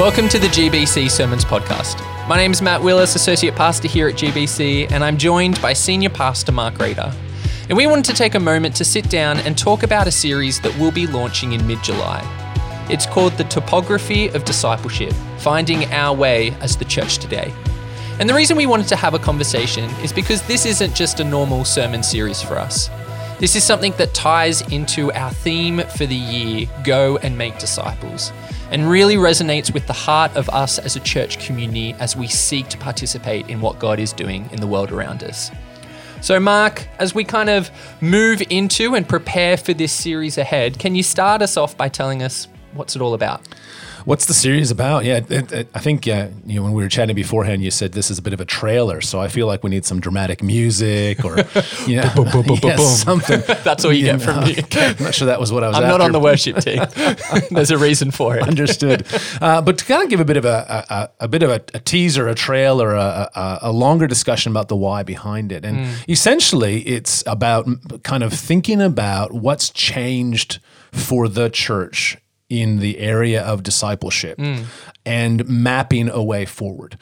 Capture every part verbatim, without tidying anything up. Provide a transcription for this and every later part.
Welcome to the G B C Sermons Podcast. My name is Matt Willis, Associate Pastor here at G B C, and I'm joined by Senior Pastor Mark Rader. And we wanted to take a moment to sit down and talk about a series that we'll be launching in mid-July. It's called The Topography of Discipleship, Finding Our Way as the Church Today. And the reason we wanted to have a conversation is because this isn't just a normal sermon series for us. This is something that ties into our theme for the year, Go and Make Disciples, and really resonates with the heart of us as a church community as we seek to participate in what God is doing in the world around us. So Mark, as we kind of move into and prepare for this series ahead, can you start us off by telling us what's it all about? What's the series about? Yeah, it, it, I think uh, you know when we were chatting beforehand, you said this is a bit of a trailer, so I feel like we need some dramatic music or you know, boom, boom, boom, yeah, boom, something. That's all you, you get know, from me. Okay. I'm not sure that was what I was I'm after. not on the worship team. There's a reason for it. Understood. Uh, but to kind of give a bit of a a, a bit of a, a teaser, a trailer, a, a, a longer discussion about the why behind it, and mm. essentially it's about kind of thinking about what's changed for the church in the area of discipleship mm. and mapping a way forward.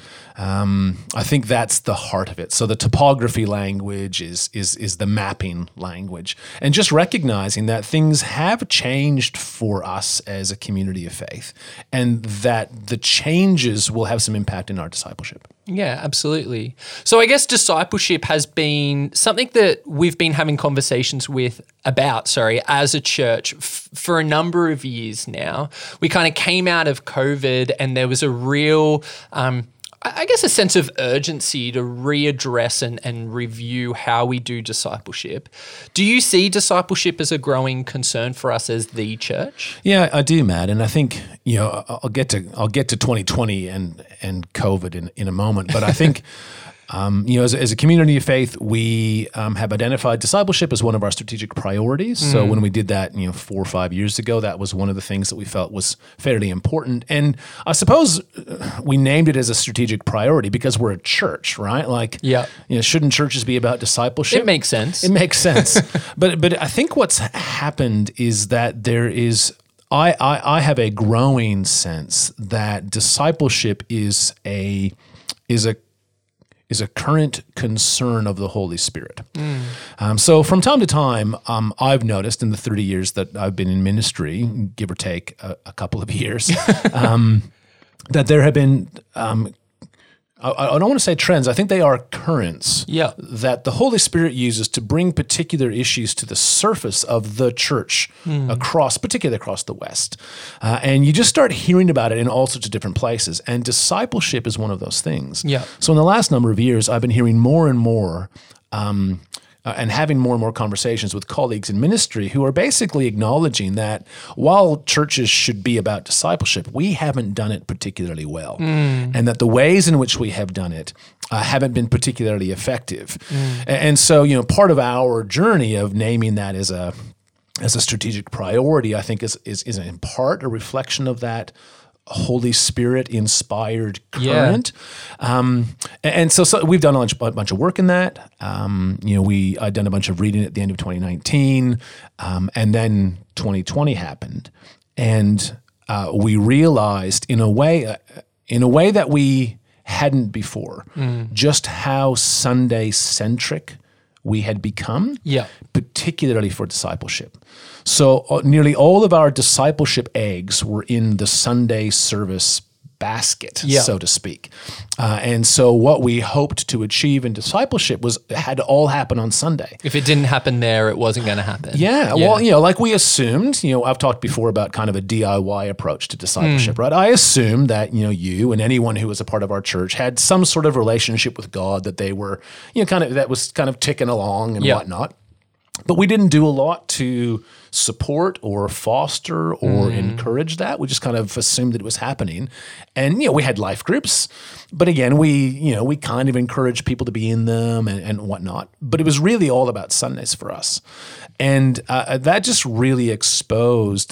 Um, I think that's the heart of it. So the topography language is is is the mapping language, and just recognizing that things have changed for us as a community of faith, and that the changes will have some impact in our discipleship. Yeah, absolutely. So I guess discipleship has been something that we've been having conversations with about, sorry, as a church f- for a number of years now. We kind of came out of COVID and there was a real, um, I guess, a sense of urgency to readdress and, and review how we do discipleship. Do you see discipleship as a growing concern for us as the church? Yeah, I do, Matt. And I think, you know, I'll get to I'll get to twenty twenty and and COVID in, in a moment. But I think, um, you know, as, as a community of faith, we um, have identified discipleship as one of our strategic priorities. Mm. So when we did that, you know, four or five years ago, that was one of the things that we felt was fairly important. And I suppose we named it as a strategic priority because we're a church, right? Like, yeah. you know, shouldn't churches be about discipleship? It makes sense. It makes sense. but but I think what's happened is that there is, I, I I have a growing sense that discipleship is a is a is a current concern of the Holy Spirit. Mm. Um, so from time to time, um, I've noticed in the thirty years that I've been in ministry, give or take a, a couple of years, um, that there have been, um, I, I don't want to say trends, I think they are currents yeah. that the Holy Spirit uses to bring particular issues to the surface of the church mm. across, particularly across the West. Uh, and you just start hearing about it in all sorts of different places. And discipleship is one of those things. Yeah. So in the last number of years, I've been hearing more and more um, uh, and having more and more conversations with colleagues in ministry who are basically acknowledging that while churches should be about discipleship, we haven't done it particularly well. Mm. And that the ways in which we have done it uh, haven't been particularly effective. Mm. And, and so, you know, part of our journey of naming that as a as a strategic priority, I think is is, is in part a reflection of that Holy Spirit inspired current. Yeah. Um, and so, so we've done a bunch, a bunch of work in that. Um, you know, we I'd done a bunch of reading at the end of twenty nineteen, um, and then twenty twenty happened, and uh, we realized in a way, uh, in a way that we hadn't before, mm. just how Sunday centric we had become, yeah. particularly for discipleship. So uh, nearly all of our discipleship eggs were in the Sunday service basket, yeah. so to speak. Uh, and so what we hoped to achieve in discipleship was it had to all happen on Sunday. If it didn't happen there, it wasn't going to happen. Yeah, yeah. Well, you know, like we assumed, you know, I've talked before about kind of a D I Y approach to discipleship, mm. right? I assumed that, you know, you and anyone who was a part of our church had some sort of relationship with God that they were, you know, kind of, that was kind of ticking along and yeah. whatnot. But we didn't do a lot to support or foster or mm. encourage that. We just kind of assumed that it was happening. And, you know, we had life groups, but again, we, you know, we kind of encouraged people to be in them and, and whatnot. But it was really all about Sundays for us. And uh, that just really exposed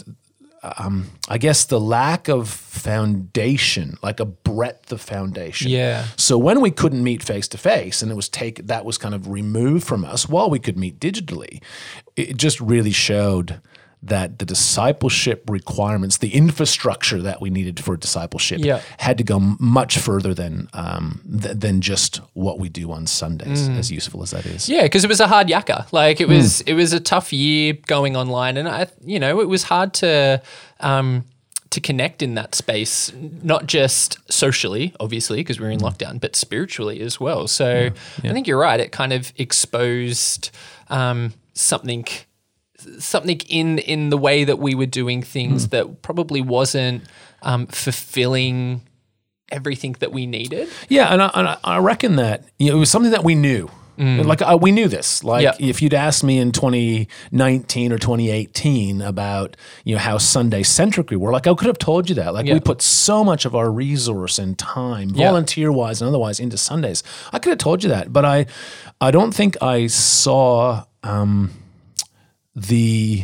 Um, I guess the lack of foundation, like a breadth of foundation. Yeah. So when we couldn't meet face to face, and it was take that was kind of removed from us while we could meet digitally, it just really showed that the discipleship requirements, the infrastructure that we needed for discipleship, Yeah. had to go m- much further than um, th- than just what we do on Sundays, as useful as that is. Yeah, because it was a hard yakka. Like it was, it was a tough year going online, and I, you know, it was hard to, um, to connect in that space, not just socially, obviously, because we were in lockdown, but spiritually as well. So I think you're right. It kind of exposed um, something, something in in the way that we were doing things that probably wasn't um, fulfilling everything that we needed. Yeah, and I, and I- I reckon that, you know, it was something that we knew. Like uh, we knew this. Like Yeah. if you'd asked me in twenty nineteen or twenty eighteen about, you know, how Sunday centric we were, like I could have told you that. Like Yeah. we put so much of our resource and time, Yeah. volunteer wise and otherwise, into Sundays. I could have told you that, but I, I don't think I saw um, the,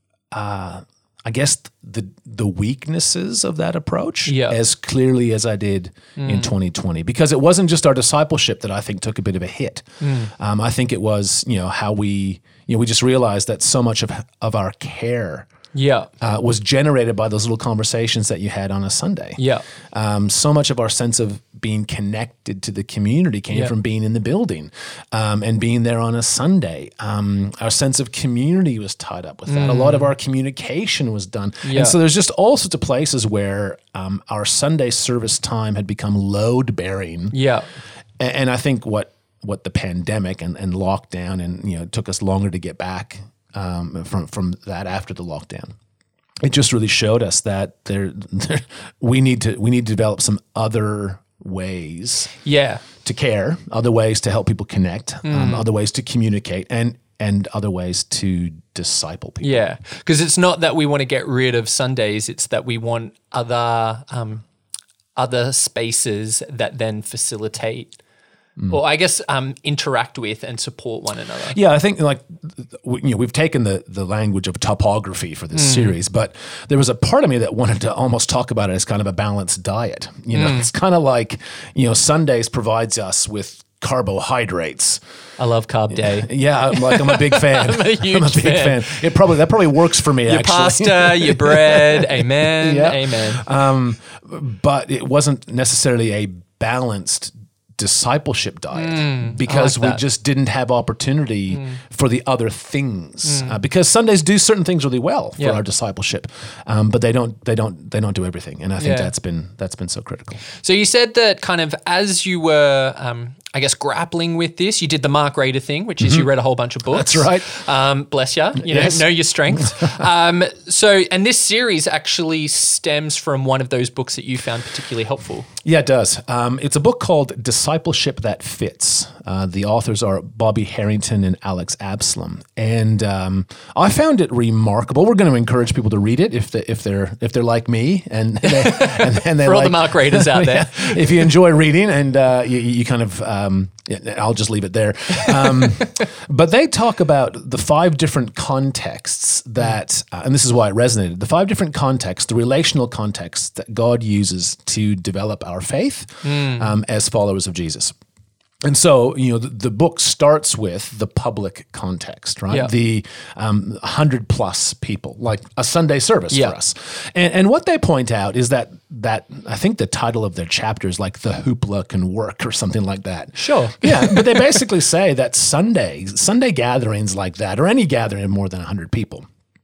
uh, I guess the the weaknesses of that approach Yeah. as clearly as I did in twenty twenty, because it wasn't just our discipleship that I think took a bit of a hit. Um, I think it was, you know, how we, you know, we just realized that so much of of our care Yeah. uh, was generated by those little conversations that you had on a Sunday. Yeah. Um, so much of our sense of being connected to the community came Yeah. from being in the building um, and being there on a Sunday. Um, our sense of community was tied up with that. A lot of our communication was done. Yeah. And so there's just all sorts of places where um, our Sunday service time had become load bearing. Yeah. And, and I think what what the pandemic and, and lockdown, and you know, it took us longer to get back um, from from that after the lockdown. It just really showed us that there, there we need to we need to develop some other ways Yeah. to care, other ways to help people connect, Mm. um, other ways to communicate, and and other ways to disciple people. Yeah, because it's not that we want to get rid of Sundays; it's that we want other um, other spaces that then facilitate, or I guess um, interact with and support one another. Yeah, I think like we- you know we've taken the the language of topography for this series, but there was a part of me that wanted to almost talk about it as kind of a balanced diet. You know, it's kind of like, you know, Sundays provides us with carbohydrates. I love Carb Day. Yeah, I'm like I'm a big fan. I'm a huge big fan. fan. It probably that probably works for me. Your actually. pasta, your bread, amen, Yeah. amen. Um, but it wasn't necessarily a balanced discipleship diet because like we that. just didn't have opportunity for the other things. Uh, because Sundays do certain things really well for Yeah. our discipleship, um, but they don't. They don't. They don't do everything. And I think Yeah. that's been that's been so critical. So you said that kind of as you were, um, I guess, grappling with this, you did the Mark Rader thing, which is you read a whole bunch of books. Mm-hmm. That's right. Um, bless you. You know, Yes. know your strengths. um, so, and this series actually stems from one of those books that you found particularly helpful. Yeah, it does. Um, it's a book called Discipleship That Fits. Uh, the authors are Bobby Harrington and Alex Absalom, and um, I found it remarkable. We're going to encourage people to read it if they, if they're if they're like me, and they, and, and they For all like, the Mark Raders out there. Yeah. If you enjoy reading, and uh, you, you kind of, um, I'll just leave it there. Um, but they talk about the five different contexts that, uh, and this is why it resonated. The five different contexts, the relational contexts that God uses to develop our faith um, as followers of Jesus. And so, you know, the, the book starts with the public context, right? Yeah. The um, one hundred plus people, like a Sunday service Yeah. for us. And, and what they point out is that, that I think the title of their chapter is like The Hoopla Can Work or something like that. Sure. Yeah, but they basically say that Sunday, Sunday gatherings like that, or any gathering of more than one hundred people,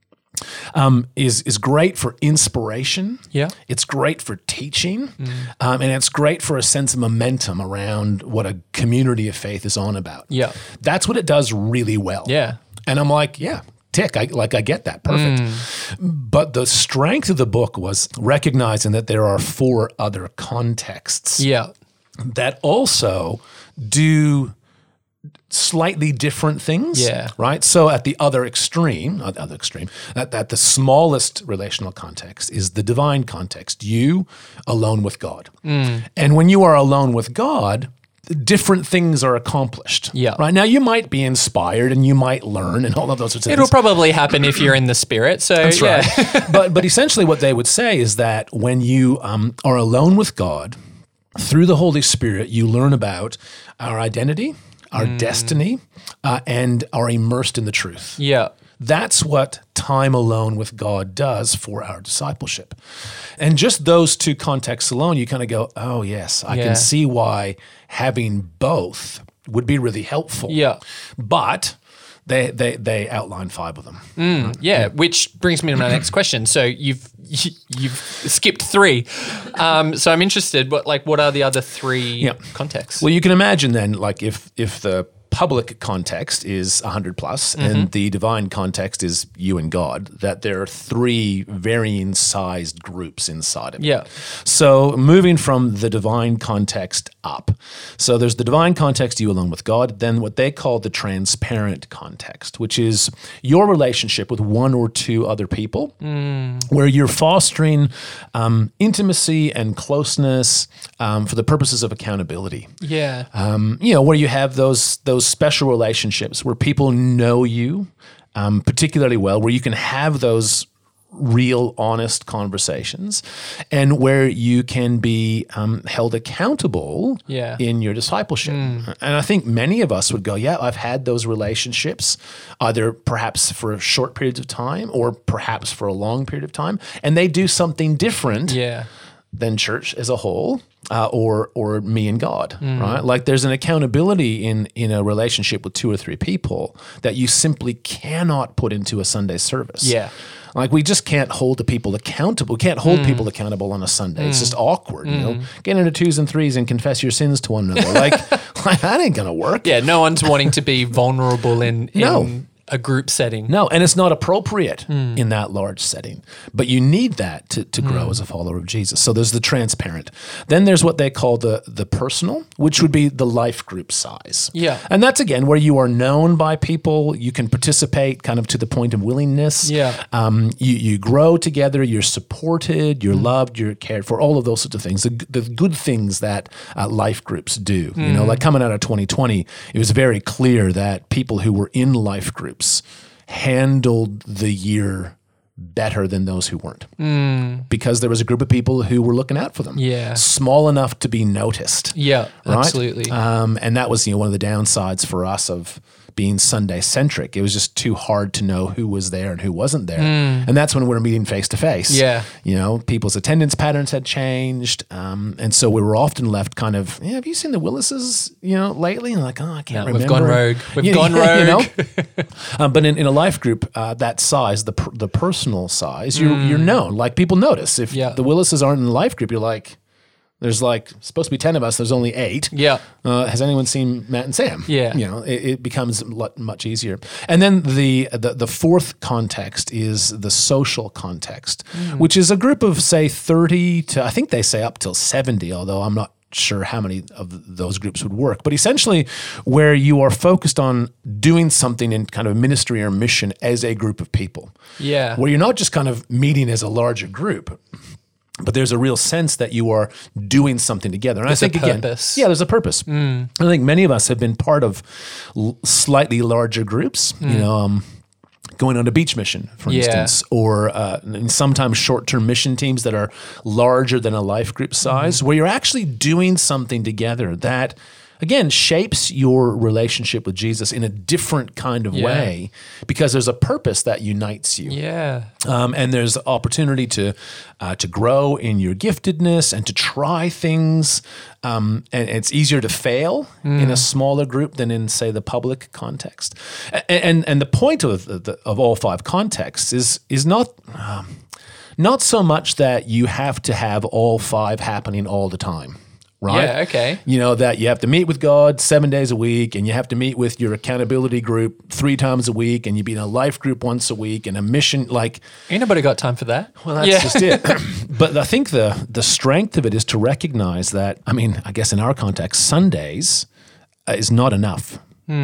Um, is is great for inspiration. Yeah. It's great for teaching, um, and it's great for a sense of momentum around what a community of faith is on about. Yeah. That's what it does really well. Yeah. And I'm like, yeah, tick. I like I get that. Perfect. But the strength of the book was recognizing that there are four other contexts Yeah. that also do slightly different things. Yeah. Right. So at the other extreme, not the other extreme, at, at the smallest relational context is the divine context. You alone with God. And when you are alone with God, different things are accomplished. Yeah. Right. Now you might be inspired and you might learn and all of those sorts of It'll things. probably happen if you're in the spirit. So That's yeah. right. but but essentially what they would say is that when you um, are alone with God, through the Holy Spirit, you learn about our identity, our destiny, uh, and are immersed in the truth. Yeah. That's what time alone with God does for our discipleship. And just those two contexts alone, you kind of go, oh, yes, I Yeah. can see why having both would be really helpful. Yeah. But they they they outline five of them. Mm, yeah, which brings me to my next question. So you've you've skipped three. Um, so I'm interested. What like what are the other three Yeah. contexts? Well, you can imagine then, like if if the public context is one hundred plus Mm-hmm. and the divine context is you and God, that there are three varying sized groups inside of it. Yeah. So moving from the divine context up. So there's the divine context, you alone with God, then what they call the transparent context, which is your relationship with one or two other people, where you're fostering um, intimacy and closeness um, for the purposes of accountability. Yeah. Um, you know, where you have those those special relationships where people know you um, particularly well, where you can have those real, honest conversations, and where you can be um, held accountable Yeah. in your discipleship. And I think many of us would go, yeah, I've had those relationships, either perhaps for short periods of time or perhaps for a long period of time, and they do something different Yeah. than church as a whole, uh, or or me and God, right? Like there's an accountability in in a relationship with two or three people that you simply cannot put into a Sunday service. Yeah. Like we just can't hold the people accountable. We can't hold people accountable on a Sunday. It's just awkward, you know. Get into twos and threes and confess your sins to one another. Like, like that ain't gonna work. Yeah. No one's wanting to be vulnerable in, in No. a group setting. No, and it's not appropriate in that large setting. But you need that to, to grow as a follower of Jesus. So there's the transparent. Then there's what they call the the personal, which would be the life group size. Yeah. And that's, again, where you are known by people. You can participate kind of to the point of willingness. Yeah. Um, you, you grow together. You're supported. You're loved. You're cared for. All of those sorts of things. The, the good things that uh, life groups do. You know, like coming out of twenty twenty, it was very clear that people who were in life groups handled the year better than those who weren't, because there was a group of people who were looking out for them. Yeah. Small enough to be noticed. Yeah. Right? Absolutely. Um, and that was, you know, one of the downsides for us of being Sunday centric. It was just too hard to know who was there and who wasn't there. And that's when we were meeting face to face. Yeah. You know, people's attendance patterns had changed. Um, and so we were often left kind of, yeah, have you seen the Willises, you know, lately? And like, oh, I can't Yeah, remember. we've gone rogue. We've You- gone you rogue. know? um, but in, in a life group uh, that size, the per, the personal size, you're, you're known. Like people notice. If Yeah. the Willises aren't in the life group, you're like, there's like supposed to be ten of us. There's only eight. Yeah. Uh, has anyone seen Matt and Sam? Yeah. You know, it, it becomes a lot- much easier. And then the, the the fourth context is the social context, which is a group of say thirty to, I think they say up till seventy, although I'm not sure how many of those groups would work. But essentially where you are focused on doing something in kind of ministry or mission as a group of people. Yeah. Where you're not just kind of meeting as a larger group, but there's a real sense that you are doing something together. And There's I a think again, purpose. yeah, there's a purpose. I think many of us have been part of l- slightly larger groups. You know, um, going on a beach mission, for Yeah. instance, or uh, and sometimes short-term mission teams that are larger than a life group size, where you're actually doing something together that, again, shapes your relationship with Jesus in a different kind of Yeah. way, because there's a purpose that unites you. Yeah. Um, and there's opportunity to uh, to grow in your giftedness and to try things. Um, and it's easier to fail in a smaller group than in, say, the public context. And and, and the point of the, of all five contexts is is not um, not so much that you have to have all five happening all the time. Right? Yeah, okay. You know, that you have to meet with God seven days a week, and you have to meet with your accountability group three times a week, and you be in a life group once a week, and a mission, like, Ain't nobody got time for that. well, that's yeah. just it. But I think the the strength of it is to recognize that, I mean, I guess in our context, Sundays uh, is not enough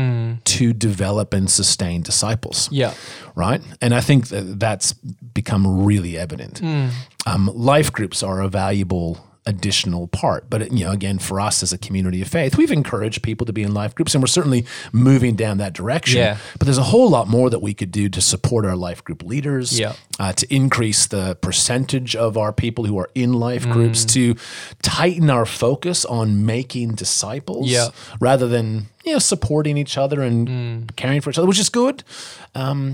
to develop and sustain disciples. Yeah. Right? And I think that that's become really evident. Um, life groups are a valuable additional part. But, you know, again, for us as a community of faith, we've encouraged people to be in life groups, and we're certainly moving down that direction. Yeah. But there's a whole lot more that we could do to support our life group leaders, Yeah. uh, to increase the percentage of our people who are in life groups, to tighten our focus on making disciples Yeah. rather than, you know, supporting each other and caring for each other, which is good. Um,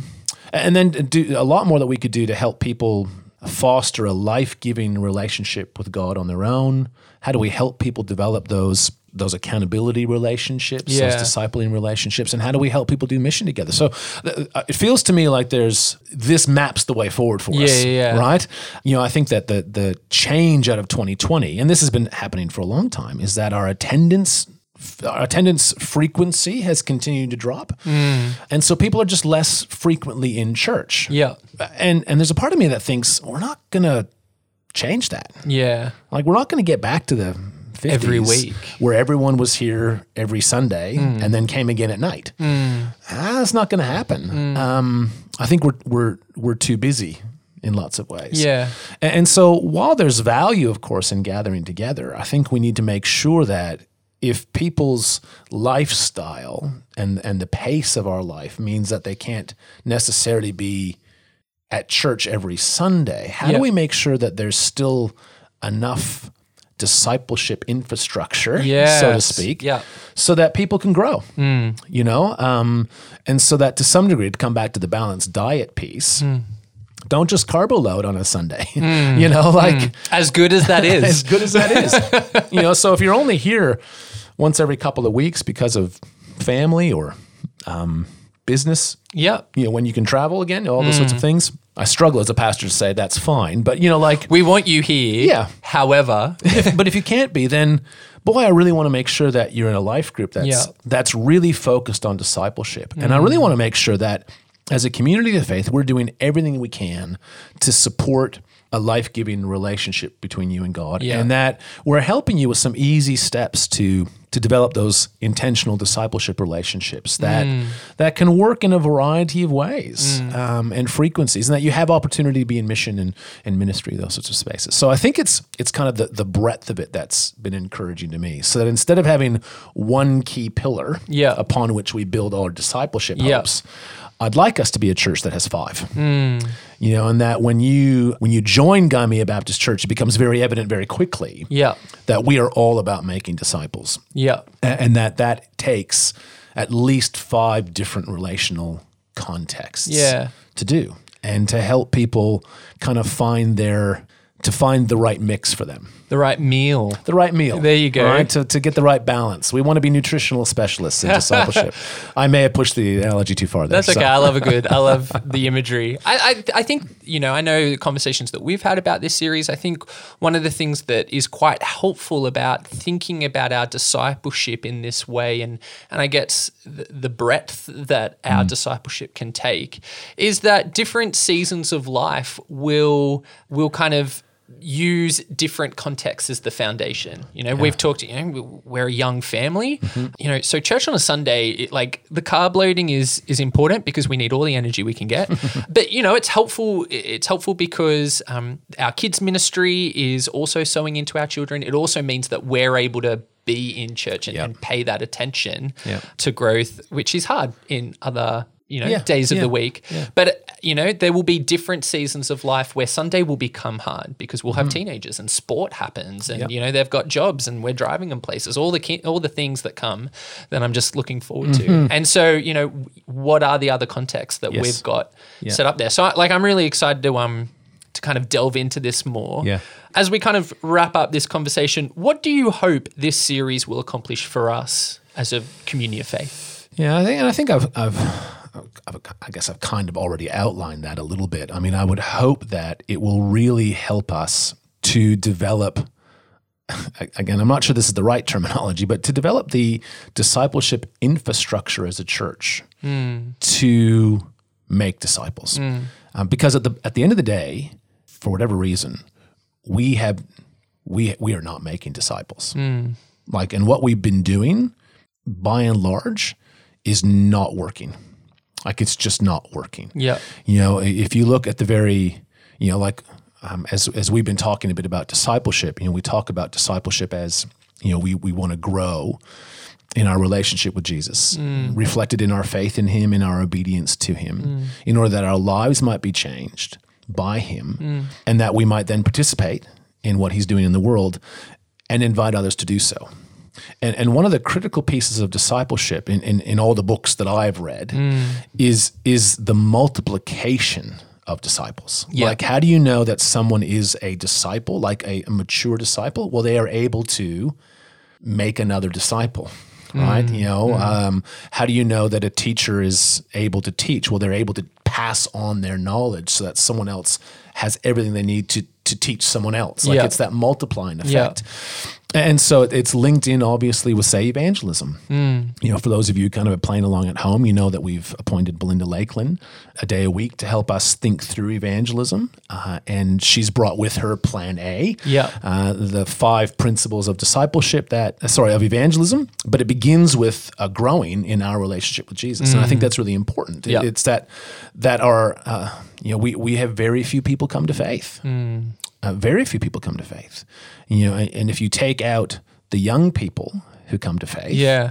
And then do a lot more that we could do to help people foster a life-giving relationship with God on their own. How do we help people develop those those accountability relationships, Yeah. those discipling relationships, and how do we help people do mission together? So th- it feels to me like there's this maps the way forward for Yeah, us, yeah, yeah. right? You know, I think that the the change out of twenty twenty, and this has been happening for a long time, is that our attendance our attendance frequency has continued to drop, Mm. and so people are just less frequently in church. Yeah. And and there's a part of me that thinks we're not gonna change that. Yeah. Like we're not gonna get back to the fifties Every week. where everyone was here every Sunday and then came again at night. Mm. Ah, that's not gonna happen. Um, I think we're we're we're too busy in lots of ways. Yeah. And, and so while there's value, of course, in gathering together, I think we need to make sure that if people's lifestyle and and the pace of our life means that they can't necessarily be at church every Sunday, how Yeah. do we make sure that there's still enough discipleship infrastructure, so to Yes. speak, Yeah. so that people can grow, you know? Um, and so that to some degree, to come back to the balanced diet piece, don't just carbo load on a Sunday, you know, like As good as that is. as good as that is, you know, so if you're only here once every couple of weeks because of family or um, business, Yeah. you know, when you can travel again, all those sorts of things. I struggle as a pastor to say that's fine, but you know, like, We want you here. Yeah. However, if, but if you can't be, then boy, I really want to make sure that you're in a life group that's Yeah. that's really focused on discipleship, and I really want to make sure that as a community of faith, we're doing everything we can to support a life-giving relationship between you and God, Yeah. and that we're helping you with some easy steps to to develop those intentional discipleship relationships that that can work in a variety of ways um, and frequencies, and that you have opportunity to be in mission and, and ministry, those sorts of spaces. So I think it's it's kind of the, the breadth of it that's been encouraging to me, so that instead of having one key pillar Yeah. upon which we build all our discipleship Yeah. hopes, I'd like us to be a church that has five. You know, and that when you when you join Gaimea Baptist Church, it becomes very evident very quickly yeah. that we are all about making disciples, Yeah. a- and that that takes at least five different relational contexts Yeah. to do, and to help people kind of find their to find the right mix for them. The right meal. The right meal. There you go. Right? To, to get the right balance. We want to be nutritional specialists in discipleship. I may have pushed the analogy too far there. That's okay. so- I love a good. I love the imagery. I, I I think, you know, I know the conversations that we've had about this series. I think one of the things that is quite helpful about thinking about our discipleship in this way, and and I guess the, the breadth that our discipleship can take, is that different seasons of life will will kind of use different contexts as the foundation. You know, we've talked, you know, we're a young family, you know, so church on a Sunday, it, like the carb loading is is important because we need all the energy we can get. But, you know, it's helpful. It's helpful because um, our kids ministry is also sowing into our children. It also means that we're able to be in church and, Yep. and pay that attention Yep. to growth, which is hard in other you know, Yeah, days of yeah, the week. yeah. But, you know, there will be different seasons of life where Sunday will become hard because we'll have teenagers and sport happens and, Yep. you know, they've got jobs and we're driving them places, all the ki- all the things that come that I'm just looking forward to. And so, you know, what are the other contexts that Yes. we've got Yeah. set up there? So, I, like, I'm really excited to um to kind of delve into this more. Yeah. As we kind of wrap up this conversation, what do you hope this series will accomplish for us as a community of faith? Yeah, I think, and I think I've, I've, I've, I guess I've kind of already outlined that a little bit. I mean, I would hope that it will really help us to develop. Again, I'm not sure this is the right terminology, but to develop the discipleship infrastructure as a church to make disciples, um, because at the at the end of the day, for whatever reason, we have we we are not making disciples. Like, and what we've been doing, by and large, is not working. Like, it's just not working. Yeah. You know, if you look at the very, you know, like um, as as we've been talking a bit about discipleship, you know, we talk about discipleship as, you know, we we want to grow in our relationship with Jesus, reflected in our faith in Him, in our obedience to Him, in order that our lives might be changed by Him, and that we might then participate in what He's doing in the world and invite others to do so. and, and one of the critical pieces of discipleship in, in, in all the books that I've read mm. is is the multiplication of disciples. Yeah. Like, how do you know that someone is a disciple, like a, a mature disciple? Well, they are able to make another disciple. Right? Mm, you know, mm. um, how do you know that a teacher is able to teach? Well, they're able to pass on their knowledge so that someone else has everything they need to to teach someone else. Like, yeah. it's that multiplying effect. Yeah. And so it's linked in, obviously, with, say, evangelism. Mm. You know, for those of you kind of playing along at home, you know that we've appointed Belinda Lakeland a day a week to help us think through evangelism. Uh, and she's brought with her Plan A, yeah. uh, the five principles of discipleship that, uh, sorry, of evangelism. But it begins with uh, growing in our relationship with Jesus. Mm. And I think that's really important. It, yeah. It's that that our, uh, you know, we, we have very few people come to faith. Mm. Uh, very few people come to faith, you know, and if you take out the young people who come to faith, yeah,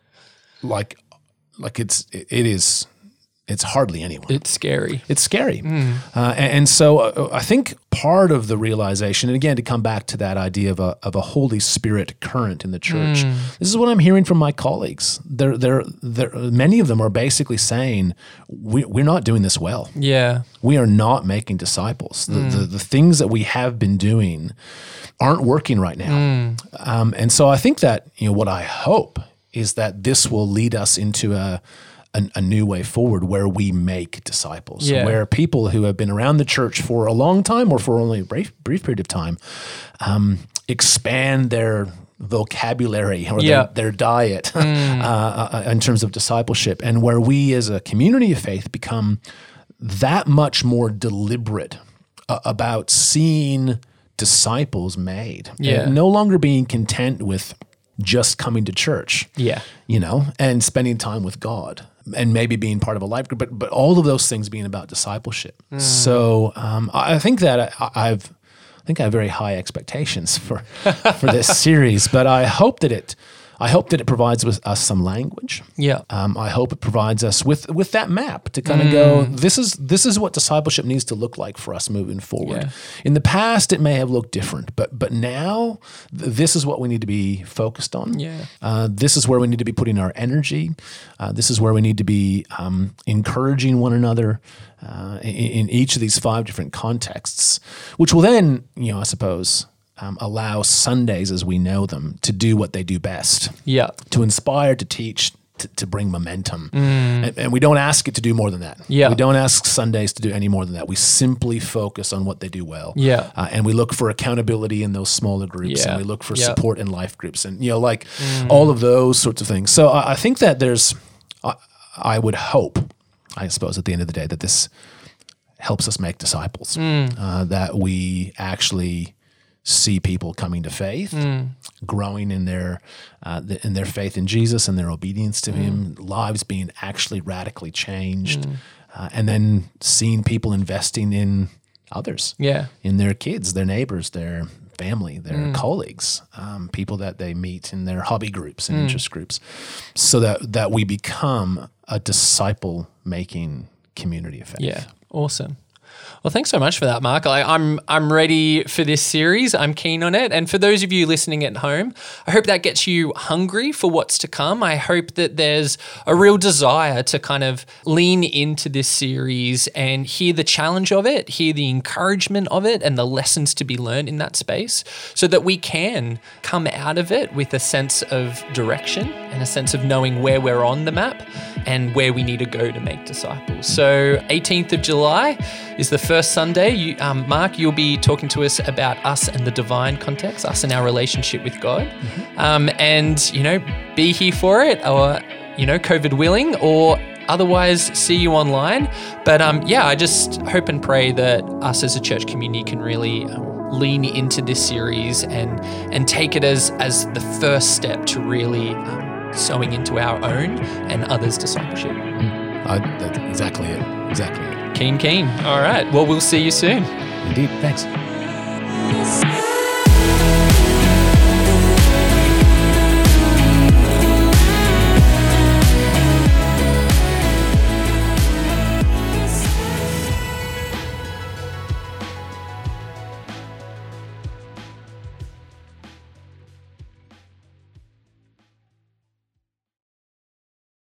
like, like it's it, it is, it's hardly anyone. It's scary. It's scary, mm. uh, and, and so uh, I think part of the realization, and again to come back to that idea of a of a Holy Spirit current in the church, mm. this is what I'm hearing from my colleagues. They're they're they're many of them are basically saying we, we're not doing this well. Yeah. We are not making disciples. The, mm. the the things that we have been doing aren't working right now. Mm. Um, and so I think that, you know, what I hope is that this will lead us into a a, a new way forward where we make disciples, yeah. where people who have been around the church for a long time or for only a brief, brief period of time um, expand their vocabulary or yeah. their, their diet mm. uh, in terms of discipleship, and where we as a community of faith become that much more deliberate uh, about seeing disciples made. Yeah. And no longer being content with just coming to church. Yeah. You know, and spending time with God and maybe being part of a life group, but but all of those things being about discipleship. Mm. So um, I think that I, I've I think I have very high expectations for for this series, but I hope that it I hope that it provides with us some language. Yeah. Um, I hope it provides us with with that map to kind of mm. go, this is this is what discipleship needs to look like for us moving forward. Yeah. In the past, it may have looked different, but but now th- this is what we need to be focused on. Yeah. Uh, this is where we need to be putting our energy. Uh, this is where we need to be um, encouraging one another uh, in, in each of these five different contexts, which will then, you know, I suppose, Um, allow Sundays as we know them to do what they do best. Yeah. To inspire, to teach, to, to bring momentum. Mm. And, and we don't ask it to do more than that. Yeah. We don't ask Sundays to do any more than that. We simply focus on what they do well. Yeah. Uh, and we look for accountability in those smaller groups, yeah. and we look for yeah. support in life groups, and, you know, like mm. all of those sorts of things. So I, I think that there's, I, I would hope, I suppose at the end of the day, that this helps us make disciples, mm. uh, that we actually see people coming to faith, mm. growing in their uh, the, in their faith in Jesus and their obedience to mm. Him, lives being actually radically changed, mm. uh, and then seeing people investing in others, yeah, in their kids, their neighbors, their family, their mm. colleagues, um, people that they meet in their hobby groups and mm. interest groups, so that that we become a disciple-making community of faith. Yeah, awesome. Well, thanks so much for that, Mark. I, I'm I'm ready for this series. I'm keen on it. And for those of you listening at home, I hope that gets you hungry for what's to come. I hope that there's a real desire to kind of lean into this series and hear the challenge of it, hear the encouragement of it, and the lessons to be learned in that space, so that we can come out of it with a sense of direction and a sense of knowing where we're on the map and where we need to go to make disciples. So eighteenth of July is the first Sunday. You, um, Mark, you'll be talking to us about us and the divine context, us and our relationship with God. Mm-hmm. Um, and, you know, be here for it, or, you know, COVID willing, or otherwise see you online. But um, yeah, I just hope and pray that us as a church community can really um, lean into this series and and take it as, as the first step to really um, sowing into our own and others' discipleship. Mm. Uh, that's exactly it. Exactly it. Keen, keen. All right. Well, we'll see you soon. Indeed. Thanks.